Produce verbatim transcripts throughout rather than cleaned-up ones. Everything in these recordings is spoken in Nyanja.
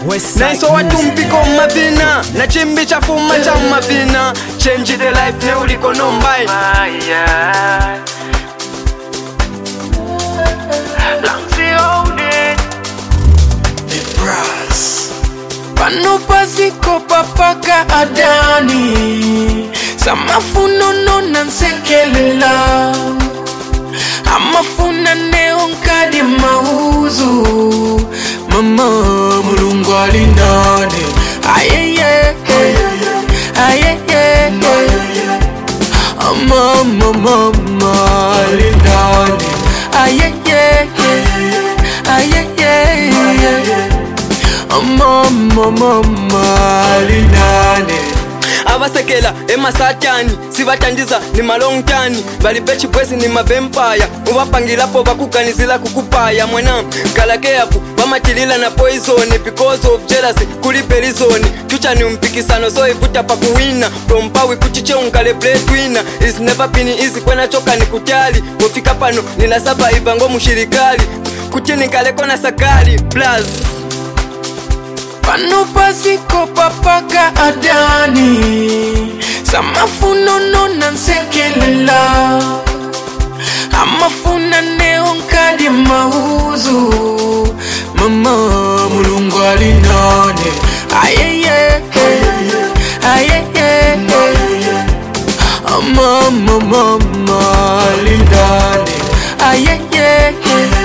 Naiso watu mpiko mavina na chimbi cha fuma cha mavina. Change the life ne uliko nombai. Pano pasiko papaka adani Samafuno no nansekelela Amafuna neonkadi mauzu Mama mulungu alinane Ayeye Ayeye Mama mama alinane Ayeye Ayeye Mama mama alinane Abasekela emasatani sibatandiza ni malongtani balipechi bwezi ni mavempire ubapangilapo bakukanizila kukupaya mwana kalakeapu bamatilila na poison because of jealousy kuli perizoni chucha ni mpikisano so ivuta pa kuwina from power kuchiche unkale breadwinner is never been easy kwena choka ni kutali kufika pano nina saba ibango mushirikali kuchini kaleko na sakali plus Pano pasiko papaka adani Samafuno no nansekelela Amafuna neonkadi mauzu Mama mulungu alinane Ayeye Ayeye Mama mama alinane Ayeye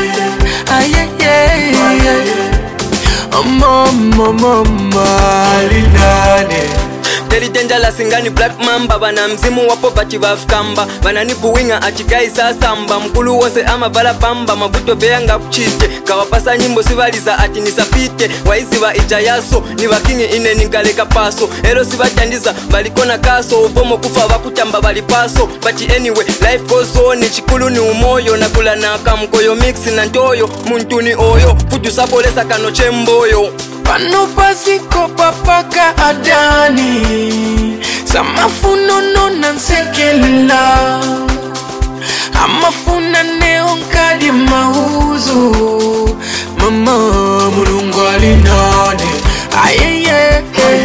Ayeye Mama mama alinane Teli denjala singani black mamba bana mzimu wapo bachi vafkamba bana nibuwinga achigai sasamba mkulu wose ama vala pamba mabuto beanga kuchite kawapasa nyimbo sivaliza ati nisapite waizi wa ijayaso ni wakingi ine ningaleka paso ero sivatandiza balikona kaso ubomo kufa wakutamba balipaso but anyway life goes on chikulu ni umoyo na kula na kamkoyo mix na ntoyo muntu ni oyo futu sabolesa kano chemboyo Pano pasiko papaka adani Samafuno no nansekelela Amafuna neonkadi mauzu Mama mulungu alinane Ayeye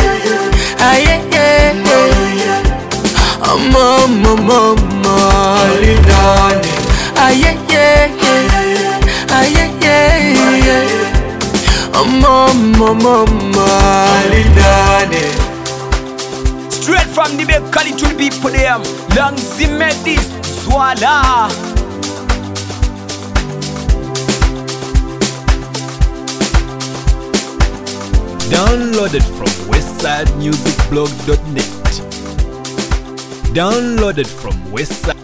Ayeye Mama mama alinane Ayeye Ayeye Mama mama alinane Straight from the big Cali to the people them Long Zimedis Swala Downloaded from westside music blog dot net Downloaded from westside